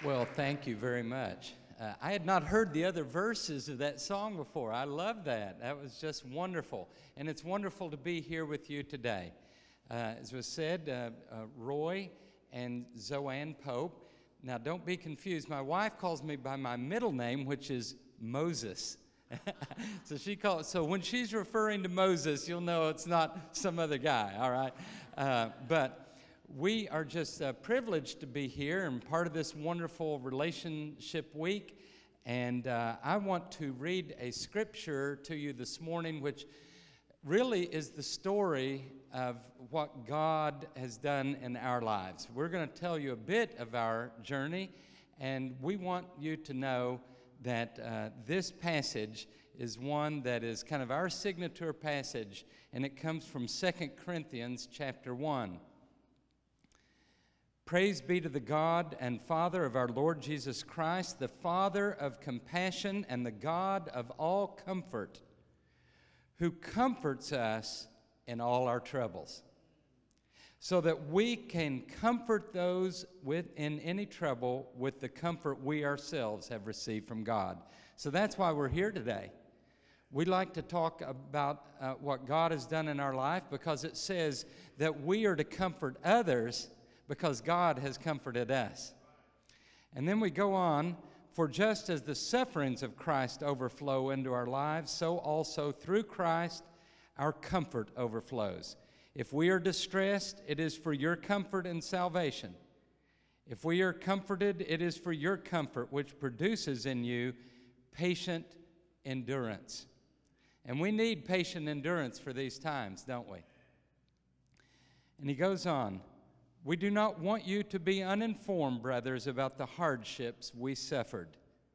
Well, thank you very much. I had not heard the other verses of that song before. I love that. That was just wonderful. And it's wonderful to be here with you today. As was said, Roy and Zoanne Pope. Now, don't be confused. My wife calls me by my middle name, which is Moses. So when she's referring to Moses, you'll know it's not some other guy, all right? But we are just privileged to be here and part of this wonderful relationship week. And I want to read a scripture to you this morning, which really is the story of what God has done in our lives. We're going to tell you a bit of our journey, and we want you to know that this passage is one that is kind of our signature passage, and it comes from 2 Corinthians chapter 1. Praise be to the God and Father of our Lord Jesus Christ, the Father of compassion and the God of all comfort, who comforts us in all our troubles, so that we can comfort those in any trouble with the comfort we ourselves have received from God. So that's why we're here today. We like to talk about what God has done in our life, because it says that we are to comfort others because God has comforted us. And then we go on, for just as the sufferings of Christ overflow into our lives, so also through Christ our comfort overflows. If we are distressed, it is for your comfort and salvation. If we are comforted, it is for your comfort, which produces in you patient endurance. And we need patient endurance for these times, don't we? And he goes on, we do not want you to be uninformed, brothers, about the hardships we suffered.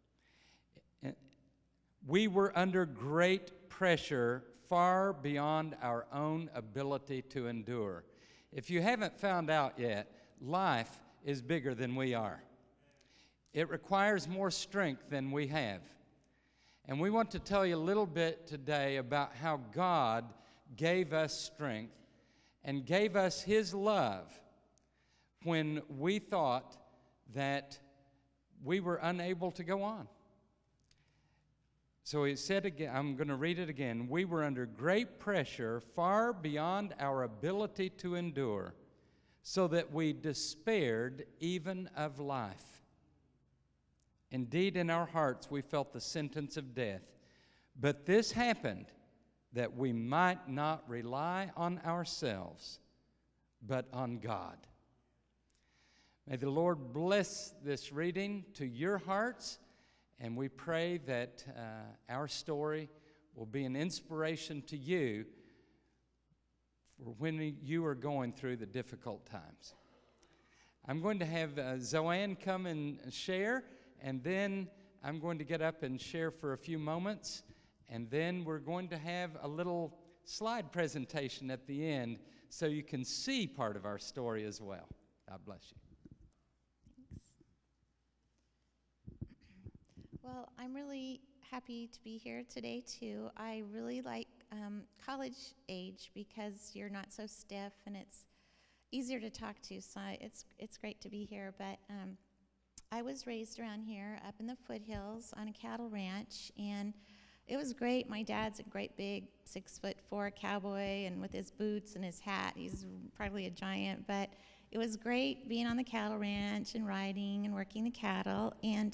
We were under great pressure far beyond our own ability to endure. If you haven't found out yet, life is bigger than we are. It requires more strength than we have. And we want to tell you a little bit today about how God gave us strength and gave us His love when we thought that we were unable to go on. So he said again, I'm going to read it again. We were under great pressure far beyond our ability to endure, so that we despaired even of life. Indeed, in our hearts we felt the sentence of death. But this happened that we might not rely on ourselves, but on God. May the Lord bless this reading to your hearts, and we pray that our story will be an inspiration to you for when you are going through the difficult times. I'm going to have Zoanne come and share, and then I'm going to get up and share for a few moments, and then we're going to have a little slide presentation at the end so you can see part of our story as well. God bless you. Well, I'm really happy to be here today, too. I really like college age because you're not so stiff and it's easier to talk to, so it's great to be here. But I was raised around here up in the foothills on a cattle ranch, and it was great. My dad's a great big 6'4" cowboy, and with his boots and his hat, he's probably a giant. But it was great being on the cattle ranch and riding and working the cattle. And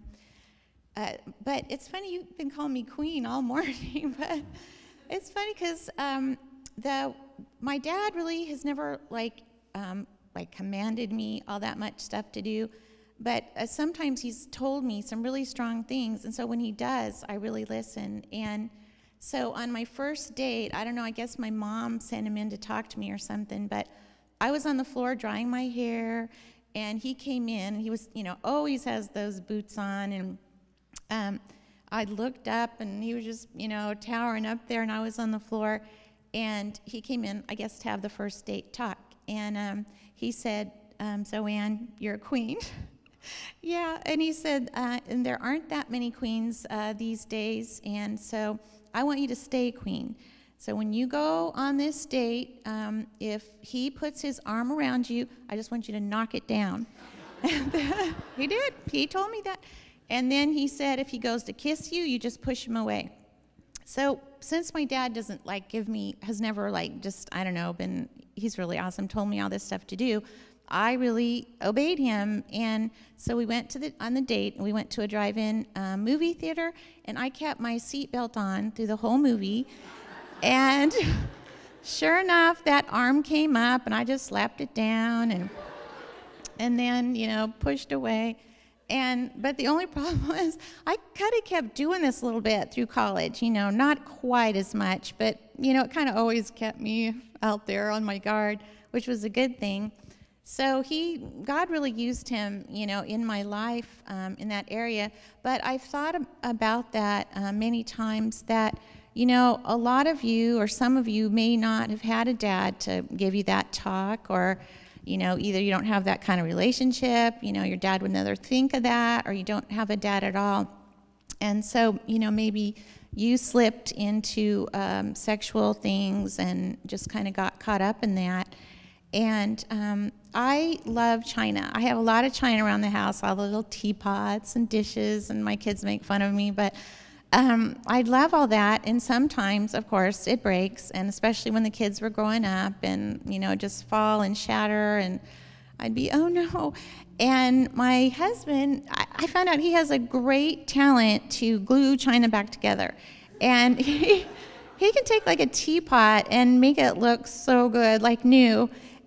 but it's funny, you've been calling me Queen all morning, but it's funny because my dad really has never like commanded me all that much stuff to do, but sometimes he's told me some really strong things, and so when he does, I really listen. And so on my first date, I don't know, I guess my mom sent him in to talk to me or something, but I was on the floor drying my hair, and he came in, and he was, always has those boots on, and I looked up, and he was just, towering up there, and I was on the floor, and he came in, I guess, to have the first date talk, and he said, Zoanne, you're a queen. Yeah, and he said, and there aren't that many queens these days, and so I want you to stay queen. So when you go on this date, if he puts his arm around you, I just want you to knock it down. He did. He told me that. And then he said if he goes to kiss you, you just push him away. So since my dad doesn't has never I don't know, he's really awesome, told me all this stuff to do, I really obeyed him. And so we went on the date, and we went to a drive-in movie theater, and I kept my seatbelt on through the whole movie. And sure enough, that arm came up, and I just slapped it down and then, pushed away. But the only problem was I kind of kept doing this a little bit through college, not quite as much, but, it kind of always kept me out there on my guard, which was a good thing. So God really used him, in my life in that area. But I've thought about that many times that, a lot of you or some of you may not have had a dad to give you that talk, or either you don't have that kind of relationship, your dad would never think of that, or you don't have a dad at all. And so, maybe you slipped into sexual things and just kind of got caught up in that. And I love china. I have a lot of china around the house, all the little teapots and dishes, and my kids make fun of me, but I love all that, and sometimes, of course, it breaks, and especially when the kids were growing up and, just fall and shatter, and I'd be, oh no. And my husband, I found out he has a great talent to glue china back together. And he can take like a teapot and make it look so good, like new,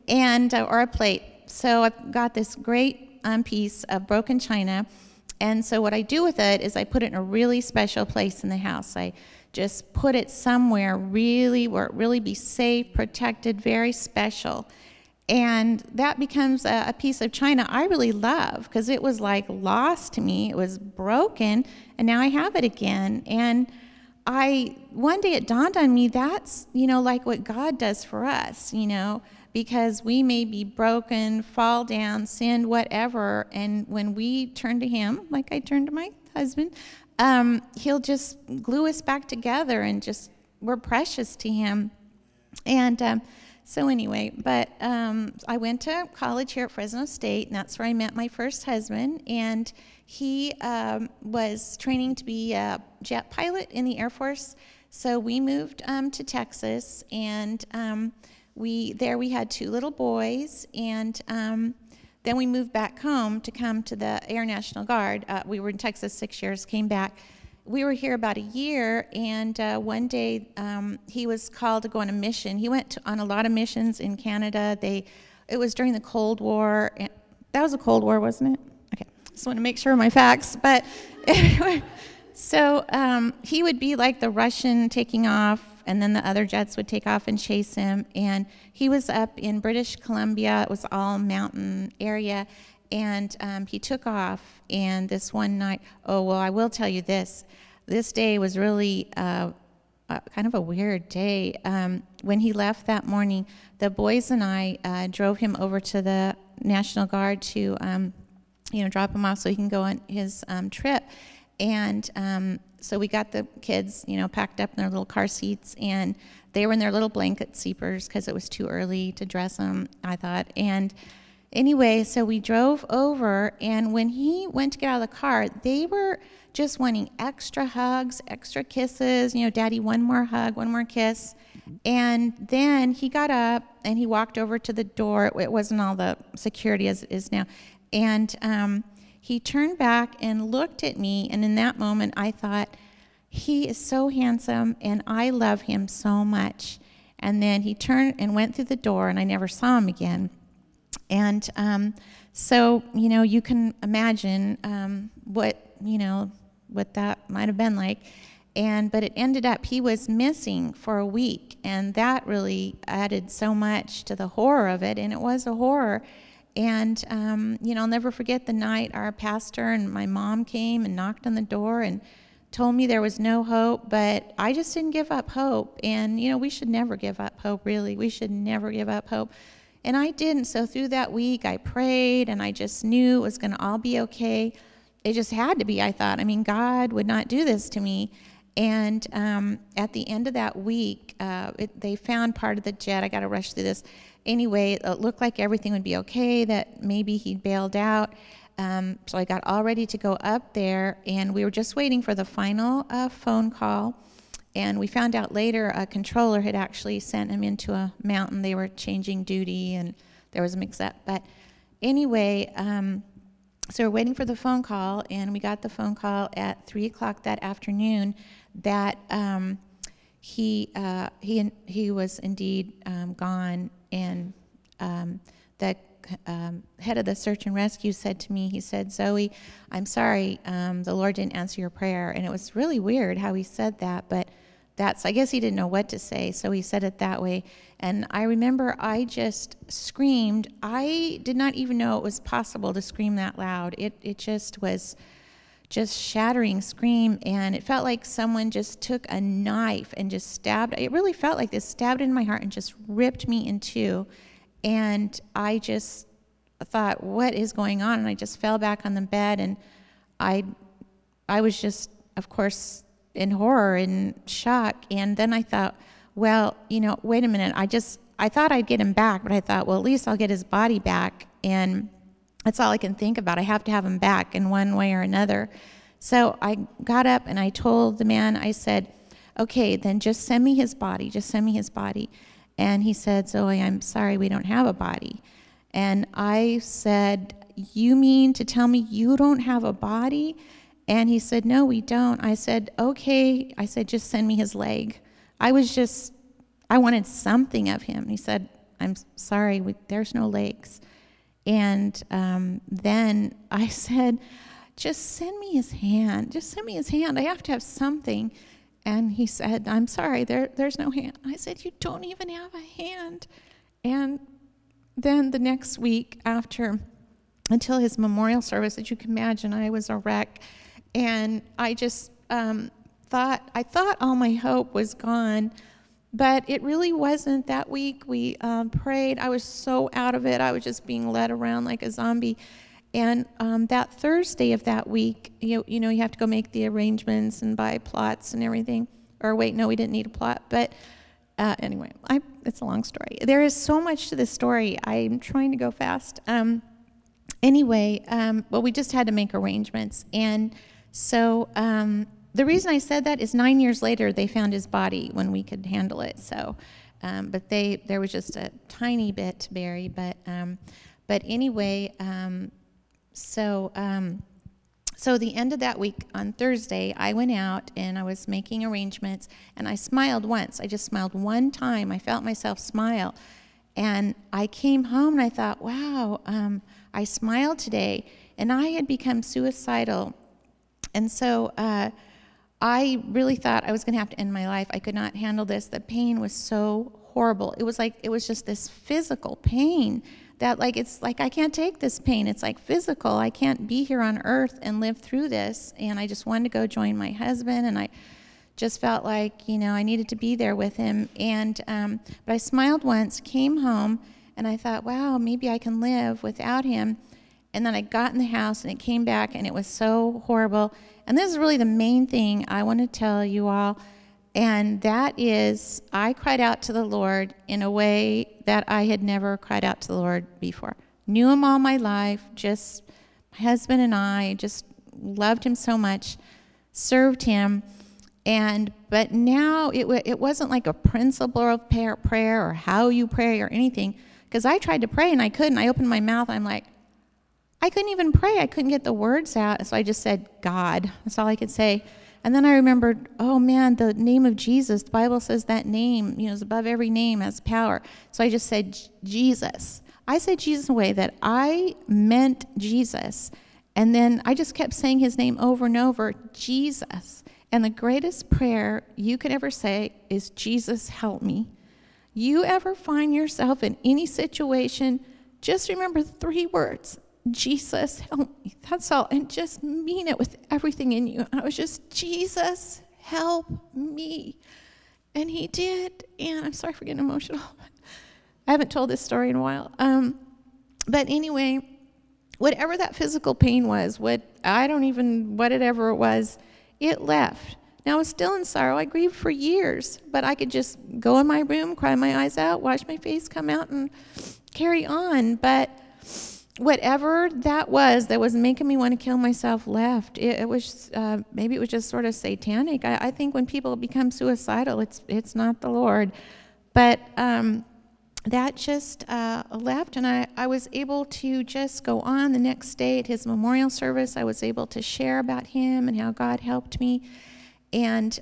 or a plate. So I've got this great piece of broken china. And so what I do with it is I put it in a really special place in the house. I just put it somewhere really where it really be safe, protected, very special. And that becomes a piece of china I really love, because it was like lost to me. It was broken, and now I have it again. And one day it dawned on me, that's, like what God does for us, because we may be broken, fall down, sin, whatever, and when we turn to him, like I turned to my husband, he'll just glue us back together, and just, we're precious to him. And so anyway, but I went to college here at Fresno State, and that's where I met my first husband, and he was training to be a jet pilot in the Air Force. So we moved to Texas, and we had 2 little boys, and then we moved back home to come to the Air National Guard. We were in Texas 6 years, came back. We were here about a year, and one day he was called to go on a mission. He went on a lot of missions in Canada. It was during the Cold War. That was the Cold War, wasn't it? Okay, just want to make sure of my facts. But anyway, so he would be like the Russian taking off, and then the other jets would take off and chase him. And he was up in British Columbia. It was all mountain area. And he took off, and this one night, I will tell you this. This day was really kind of a weird day. When he left that morning, the boys and I drove him over to the National Guard to, drop him off so he can go on his trip. And so we got the kids, packed up in their little car seats, and they were in their little blanket sleepers because it was too early to dress them, I thought. And anyway, so we drove over, and when he went to get out of the car, they were just wanting extra hugs, extra kisses, Daddy, one more hug, one more kiss. And then he got up, and he walked over to the door. It wasn't all the security as it is now. And he turned back and looked at me, and in that moment, I thought, he is so handsome, and I love him so much. And then he turned and went through the door, and I never saw him again. And so, you can imagine what that might have been like. But it ended up, he was missing for a week, and that really added so much to the horror of it, and it was a horror. And, I'll never forget the night our pastor and my mom came and knocked on the door and told me there was no hope, but I just didn't give up hope. And, we should never give up hope, really. We should never give up hope. And I didn't. So through that week, I prayed, and I just knew it was going to all be okay. It just had to be, I thought. God would not do this to me. And at the end of that week, they found part of the jet. I got to rush through this. Anyway, it looked like everything would be okay, that maybe he'd bailed out. So I got all ready to go up there, and we were just waiting for the final phone call. And we found out later a controller had actually sent him into a mountain. They were changing duty, and there was a mix-up. But anyway, so we're waiting for the phone call, and we got the phone call at 3 o'clock that afternoon that he was indeed gone. And the head of the search and rescue said to me, he said, "Zoe, I'm sorry, the Lord didn't answer your prayer." And it was really weird how he said that, but I guess he didn't know what to say, so he said it that way. And I remember I just screamed. I did not even know it was possible to scream that loud. It just was just shattering scream, and it felt like someone just took a knife and just stabbed. It really felt like this, stabbed in my heart and just ripped me in two. And I just thought, what is going on? And I just fell back on the bed, and I was just, of course, in horror and shock. And then I thought, well, wait a minute. I thought I'd get him back, but I thought, well, at least I'll get his body back. And that's all I can think about. I have to have him back in one way or another. So I got up and I told the man, I said, okay, then just send me his body. Just send me his body. And he said, "Zoe, I'm sorry, we don't have a body." And I said, "You mean to tell me you don't have a body?" And he said, "No, we don't." I said, "Okay." I said, "Just send me his leg." I wanted something of him. He said, "I'm sorry, there's no legs." And then I said, "Just send me his hand. Just send me his hand. I have to have something." And he said, "I'm sorry, there's no hand." I said, "You don't even have a hand." And then the next week until his memorial service, as you can imagine, I was a wreck. And I just thought all my hope was gone, but it really wasn't. That week we prayed. I was so out of it. I was just being led around like a zombie. And that Thursday of that week, you have to go make the arrangements and buy plots and everything. Or wait, no, we didn't need a plot. But anyway, it's a long story. There is so much to this story. I'm trying to go fast. Anyway, well, we just had to make arrangements. And so the reason I said that is 9 years later, they found his body when we could handle it. So, but there was just a tiny bit to bury. But anyway, so the end of that week on Thursday, I went out and I was making arrangements, and I smiled once. I just smiled one time. I felt myself smile. And I came home and I thought, wow, I smiled today. And I had become suicidal. And so I really thought I was going to have to end my life. I could not handle this. The pain was so horrible. It was just this physical pain that it's like I can't take this pain. It's like physical. I can't be here on earth and live through this. And I just wanted to go join my husband, and I just felt like, I needed to be there with him. And but I smiled once, came home, and I thought, wow, maybe I can live without him. And then I got in the house, and it came back, and it was so horrible. And this is really the main thing I want to tell you all, and that is I cried out to the Lord in a way that I had never cried out to the Lord before. Knew him all my life, just my husband and I just loved him so much, served him, but now it wasn't like a principle of prayer or how you pray or anything, because I tried to pray and I couldn't. I opened my mouth, I'm like, I couldn't even pray. I couldn't get the words out, so I just said, God. That's all I could say. And then I remembered, oh man, the name of Jesus, the Bible says that name, is above every name, has power. So I just said, Jesus. I said Jesus in a way that I meant Jesus. And then I just kept saying his name over and over, Jesus. And the greatest prayer you could ever say is, Jesus, help me. You ever find yourself in any situation, just remember 3 words. Jesus, help me. That's all. And just mean it with everything in you. I was just, Jesus, help me. And he did. And I'm sorry for getting emotional. I haven't told this story in a while. But anyway, whatever that physical pain was, whatever it was, it left. Now, I was still in sorrow. I grieved for years, but I could just go in my room, cry my eyes out, wash my face, come out, and carry on. But whatever that was making me want to kill myself left. It was maybe it was just sort of satanic. I think when people become suicidal, it's not the Lord. But that just left, and I was able to just go on the next day at his memorial service. I was able to share about him and how God helped me. And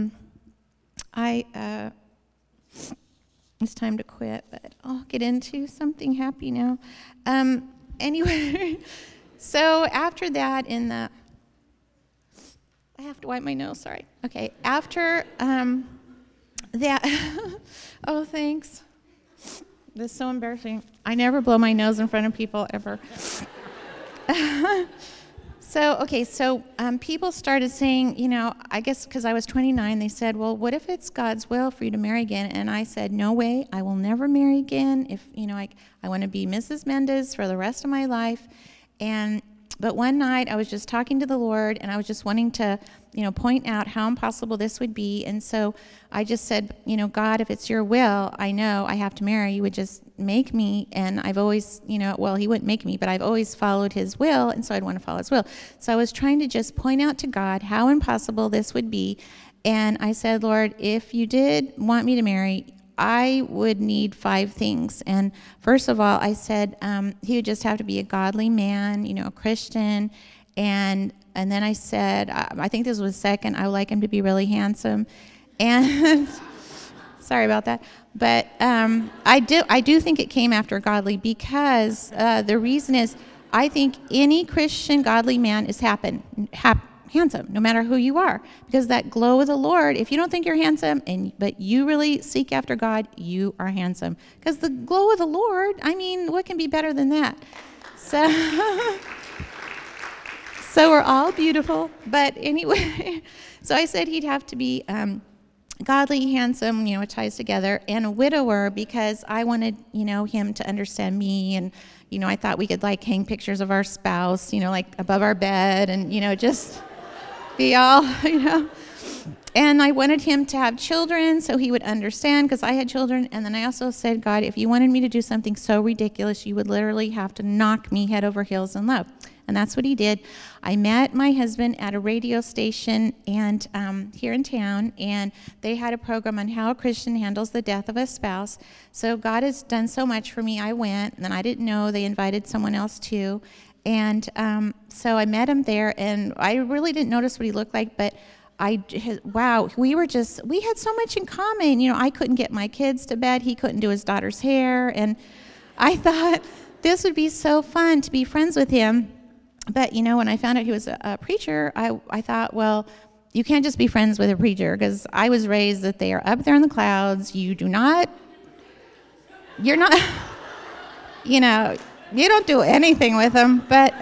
it's time to quit, but I'll get into something happy now. Anyway, so after that, I have to wipe my nose, sorry. Okay, after that, oh, thanks. This is so embarrassing. I never blow my nose in front of people, ever. So people started saying, I guess because I was 29, they said, well, what if it's God's will for you to marry again? And I said, no way, I will never marry again. If, I want to be Mrs. Mendez for the rest of my life. But one night I was just talking to the Lord, and I was just wanting to, point out how impossible this would be. And so I just said, God, if it's your will, I know I have to marry. You would just make me. And I've always, he wouldn't make me, but I've always followed his will. And so I'd want to follow his will. So I was trying to just point out to God how impossible this would be. And I said, Lord, if you did want me to marry, I would need 5 things. And first of all, I said he would just have to be a godly man, a Christian. And then I said, I think this was second, I would like him to be really handsome. And sorry about that. But I do think it came after godly, because the reason is I think any Christian godly man is handsome, no matter who you are, because that glow of the Lord, if you don't think you're handsome, but you really seek after God, you are handsome, because the glow of the Lord, what can be better than that? So we're all beautiful, but anyway, so I said he'd have to be godly, handsome, it ties together, and a widower, because I wanted, him to understand me, and I thought we could hang pictures of our spouse, above our bed, and just be all, And I wanted him to have children so he would understand, because I had children. And then I also said, God, if you wanted me to do something so ridiculous, you would literally have to knock me head over heels in love. And that's what he did. I met my husband at a radio station and here in town, and they had a program on how a Christian handles the death of a spouse. So God has done so much for me. I went, and then I didn't know they invited someone else too. And so I met him there, and I really didn't notice what he looked like, but wow, we had so much in common. I couldn't get my kids to bed. He couldn't do his daughter's hair. And I thought this would be so fun to be friends with him. But, when I found out he was a preacher, I thought, well, you can't just be friends with a preacher, because I was raised that they are up there in the clouds. You're not, you don't do anything with them. But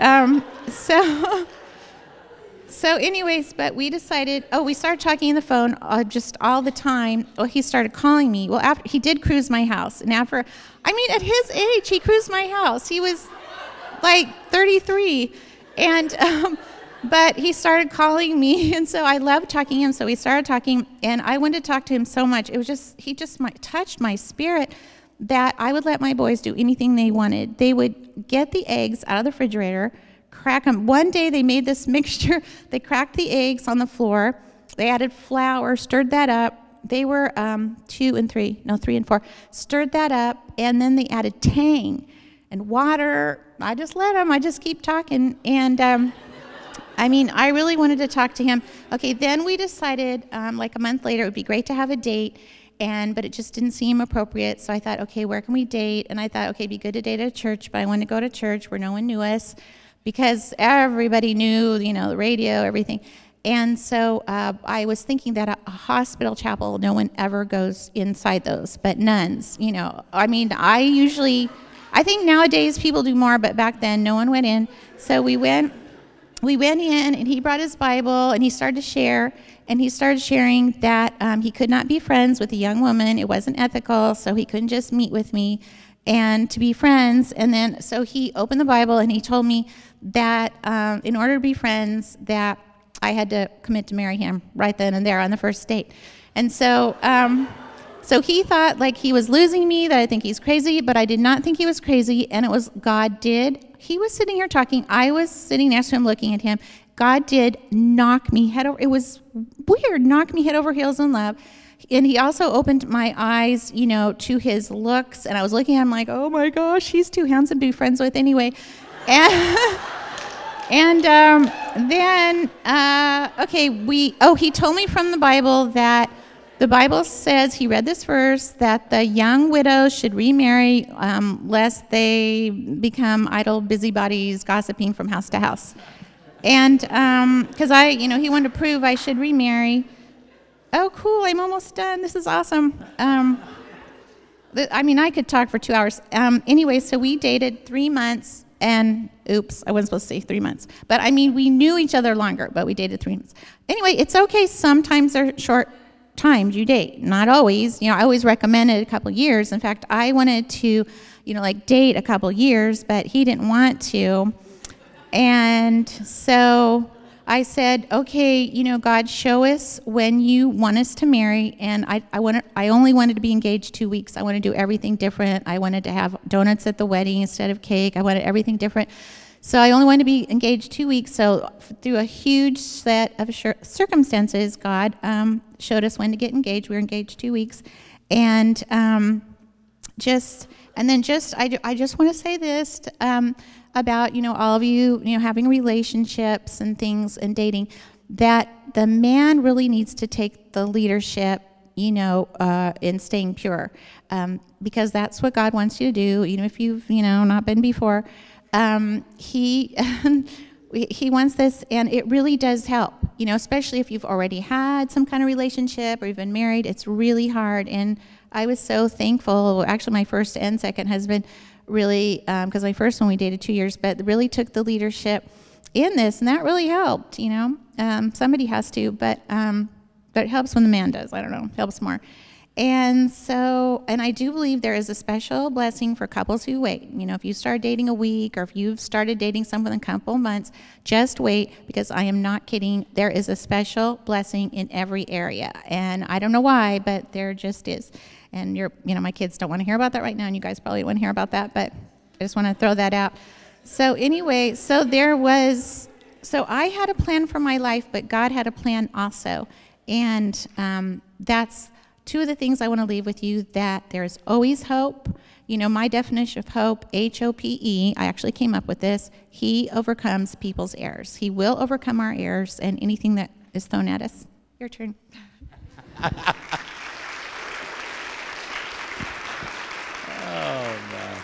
So anyways, but we decided, we started talking on the phone just all the time. He started calling me. Well, after he did cruise my house. And at his age, he cruised my house. He was like 33. And, but he started calling me. And so I loved talking to him. So we started talking, and I wanted to talk to him so much. He just touched my spirit that I would let my boys do anything they wanted. They would get the eggs out of the refrigerator, crack them. One day they made this mixture. They cracked the eggs on the floor. They added flour, stirred that up. They were 3 and 4. Stirred that up, and then they added Tang and water. I just let them. I just keep talking. And I really wanted to talk to him. Okay, then we decided like a month later it would be great to have a date. But it just didn't seem appropriate. So I thought, okay, where can we date? And I thought, okay, it'd be good to date at a church, but I wanted to go to church where no one knew us, because everybody knew, the radio, everything. And so I was thinking that a hospital chapel, no one ever goes inside those, but nuns, I think nowadays people do more, but back then no one went in. So we went in, and he brought his Bible, and he started to share, and he started sharing that he could not be friends with a young woman. It wasn't ethical, so he couldn't just meet with me and to be friends. And then, so he opened the Bible, and he told me that in order to be friends, that I had to commit to marry him right then and there on the first date. And so so he thought like he was losing me, that I think he's crazy, but I did not think he was crazy, and it was God did. He was sitting here talking. I was sitting next to him looking at him. God did knock me head over. It was weird, knock me head over heels in love. And he also opened my eyes, to his looks, and I was looking at him like, oh my gosh, he's too handsome to be friends with anyway. And then he told me from the Bible that the Bible says, he read this verse, that the young widows should remarry lest they become idle busybodies gossiping from house to house. And because he wanted to prove I should remarry. Oh, cool, I'm almost done. This is awesome. I could talk for 2 hours. Anyway, so we dated 3 months, and oops, I wasn't supposed to say 3 months. But we knew each other longer, but we dated 3 months. Anyway, it's okay. Sometimes they're short times you date, not always. I always recommended a couple years. In fact, I wanted to, date a couple years, but he didn't want to. And so I said, okay, God, show us when you want us to marry. And I only wanted to be engaged 2 weeks. I wanted to do everything different. I wanted to have donuts at the wedding instead of cake. I wanted everything different. So I only wanted to be engaged 2 weeks. So through a huge set of circumstances, God showed us when to get engaged. We were engaged 2 weeks. And I just want to say this about, all of you, having relationships and things and dating, that the man really needs to take the leadership, in staying pure, because that's what God wants you to do, even if you've, not been before. He wants this, and it really does help, especially if you've already had some kind of relationship or you've been married. It's really hard, and I was so thankful. Actually, my first and second husband really, because my first one we dated 2 years, but really took the leadership in this, and that really helped. Somebody has to, but it helps when the man does. I don't know, helps more. And I do believe there is a special blessing for couples who wait. If you start dating a week, or if you've started dating someone in a couple months, just wait, because I am not kidding. There is a special blessing in every area, and I don't know why, but there just is. And my kids don't want to hear about that right now, and you guys probably don't want to hear about that, but I just want to throw that out. So anyway, so I had a plan for my life, but God had a plan also. And that's two of the things I want to leave with you, that there's always hope. My definition of hope, HOPE, I actually came up with this. He overcomes people's errors. He will overcome our errors and anything that is thrown at us. Your turn. Oh, no.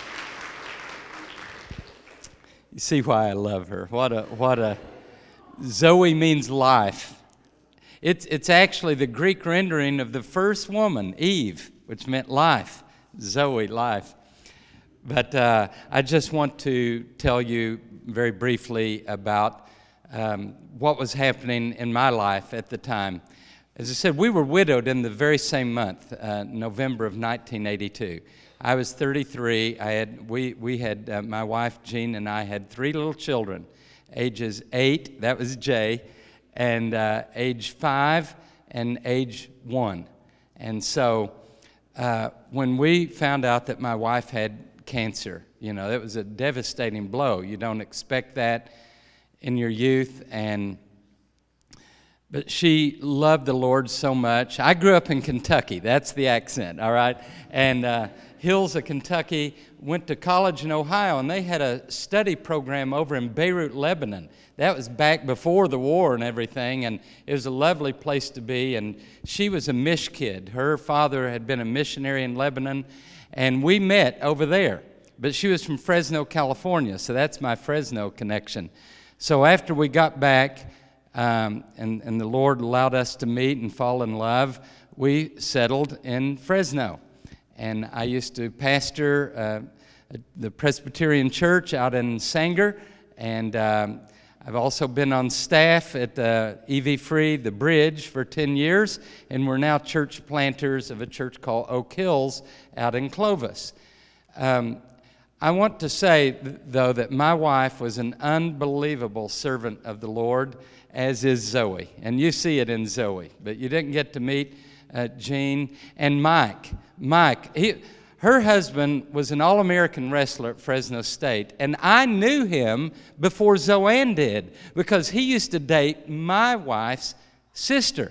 You see why I love her. What a Zoe means life. It's actually the Greek rendering of the first woman, Eve, which meant life. Zoe, life. But I just want to tell you very briefly about what was happening in my life at the time. As I said, we were widowed in the very same month, November of 1982. I was 33. We had my wife Jean and I had 3 little children, ages 8. That was Jay. And age 5 and age 1. And so when we found out that my wife had cancer, that was a devastating blow. You don't expect that in your youth. But she loved the Lord so much. I grew up in Kentucky. That's the accent, all right? And hills of Kentucky, went to college in Ohio, and they had a study program over in Beirut, Lebanon. That was back before the war and everything, and it was a lovely place to be. And she was a Mish kid. Her father had been a missionary in Lebanon, and we met over there. But she was from Fresno, California, so that's my Fresno connection. So after we got back, and the Lord allowed us to meet and fall in love, we settled in Fresno. And I used to pastor the Presbyterian Church out in Sanger, and I've also been on staff at EV Free, The Bridge, for 10 years, and we're now church planters of a church called Oak Hills out in Clovis. I want to say, though, that my wife was an unbelievable servant of the Lord, as is Zoe. And you see it in Zoe. But you didn't get to meet Jean and Mike. Her husband was an All-American wrestler at Fresno State. And I knew him before Zoanne did, because he used to date my wife's sister.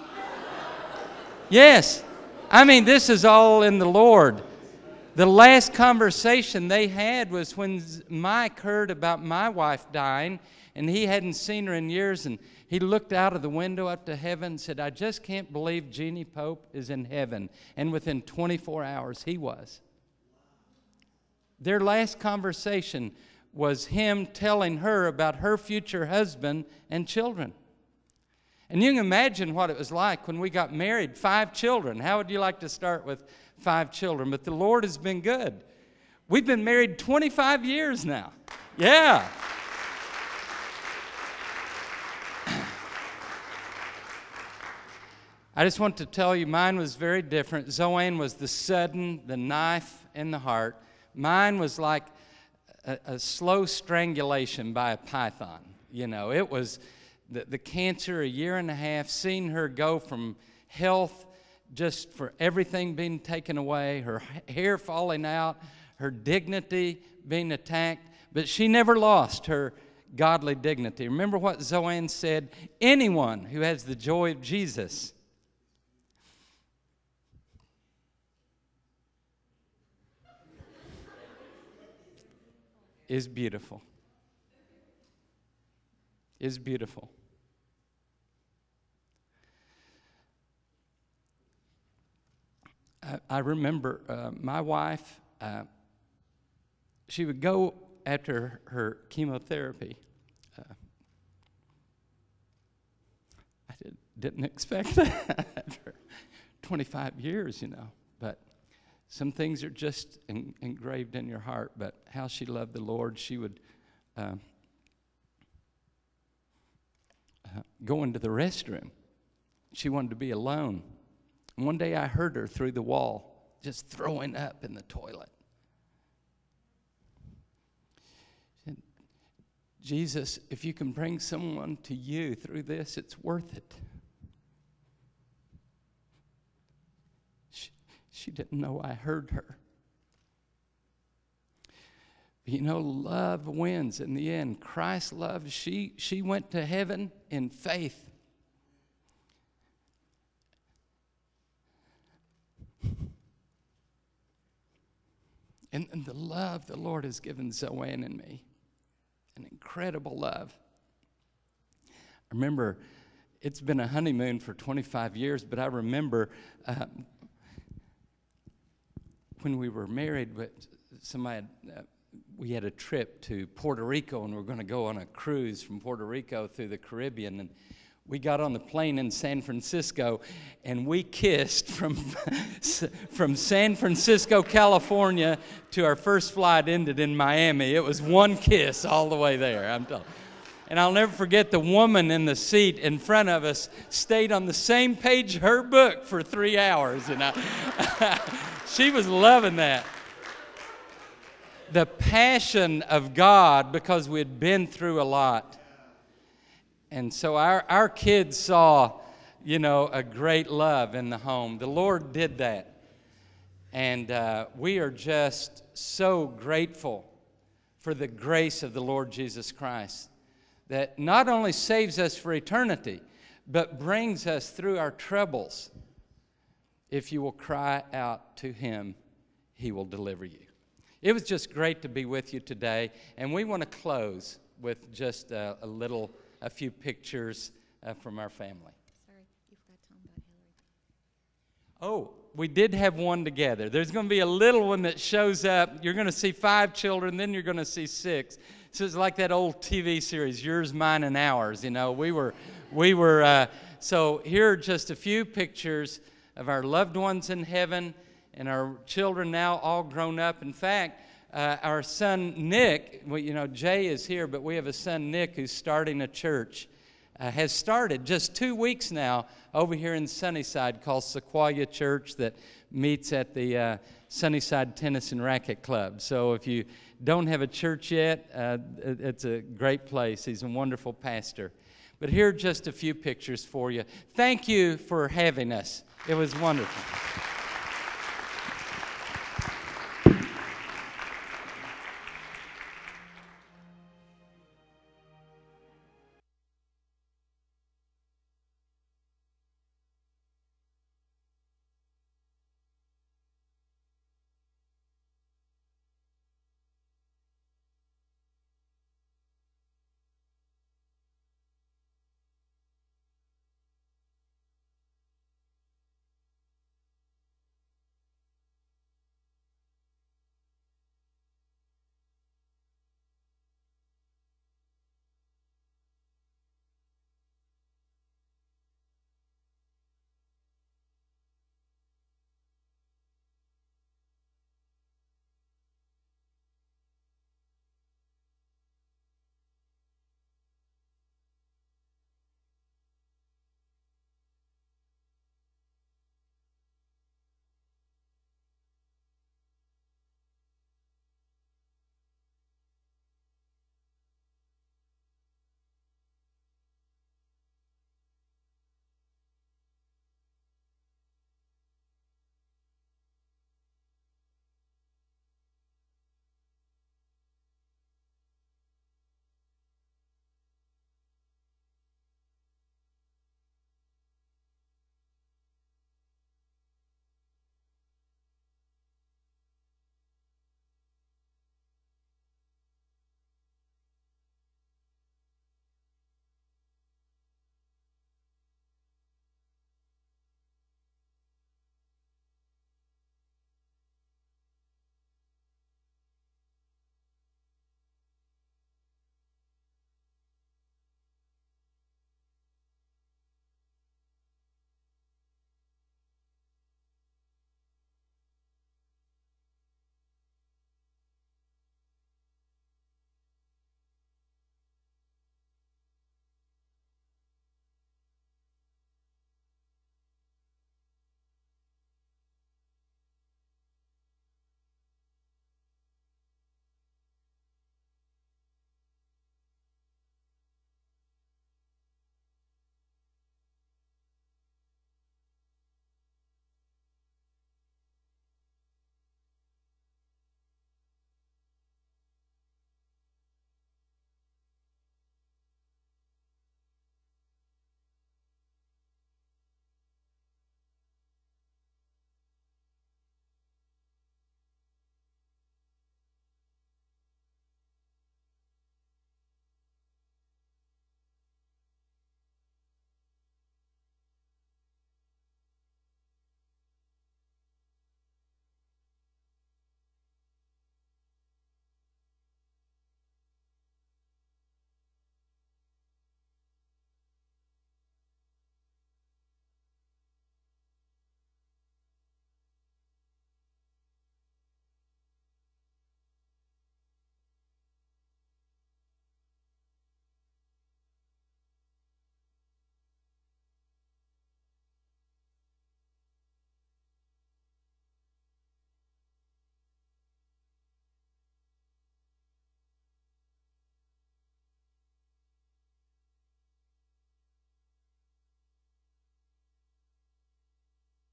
Yes. I mean, this is all in the Lord. The last conversation they had was when Mike heard about my wife dying, and he hadn't seen her in years, and he looked out of the window up to heaven and said, I just can't believe Jeannie Pope is in heaven. And within 24 hours, he was. Their last conversation was him telling her about her future husband and children. And you can imagine what it was like when we got married, 5 children. How would you like to start with 5 children? But the Lord has been good. We've been married 25 years now. Yeah. I just want to tell you, mine was very different. Zoanne was the sudden, the knife in the heart. Mine was like a slow strangulation by a python. You know, it was the cancer, a year and a half, seeing her go from health, just for everything being taken away, her hair falling out, her dignity being attacked, but she never lost her godly dignity. Remember what Zoanne said? Anyone who has the joy of Jesus is beautiful. Is beautiful. I remember my wife, she would go after her chemotherapy. I didn't expect that after 25 years, you know. But some things are just engraved in your heart. But how she loved the Lord, she would go into the restroom. She wanted to be alone. And one day I heard her through the wall just throwing up in the toilet. She said, Jesus, if you can bring someone to you through this, it's worth it. She didn't know I heard her. But you know, love wins in the end. Christ loved. She went to heaven in faith. And the love the Lord has given Zoanne and me, an incredible love. I remember, it's been a honeymoon for 25 years, but I remember when we were married, we had a trip to Puerto Rico, and we were going to go on a cruise from Puerto Rico through the Caribbean. And we got on the plane in San Francisco, and we kissed from San Francisco, California, to our first flight ended in Miami. It was one kiss all the way there, I'm telling you. And I'll never forget the woman in the seat in front of us stayed on the same page of her book for 3 hours. You know? She was loving that. The passion of God, because we had been through a lot. And so our kids saw, you know, a great love in the home. The Lord did that. And we are just so grateful for the grace of the Lord Jesus Christ that not only saves us for eternity, but brings us through our troubles. If you will cry out to Him, He will deliver you. It was just great to be with you today. And we want to close with just a few pictures from our family. Sorry, you forgot to tell them about Hillary. Oh, we did have one together. There's going to be a little one that shows up. You're going to see 5 children, then you're going to see 6. So it's like that old TV series, Yours, Mine, and Ours. You know, so here are just a few pictures of our loved ones in heaven and our children now all grown up. In fact, our son Nick, well, you know, Jay is here, but we have a son Nick who's starting a church has started just 2 weeks now over here in Sunnyside called Sequoia Church that meets at the Sunnyside Tennis and Racket Club. So if you don't have a church yet, it's a great place. He's a wonderful pastor. But here are just a few pictures for you. Thank you for having us. It was wonderful.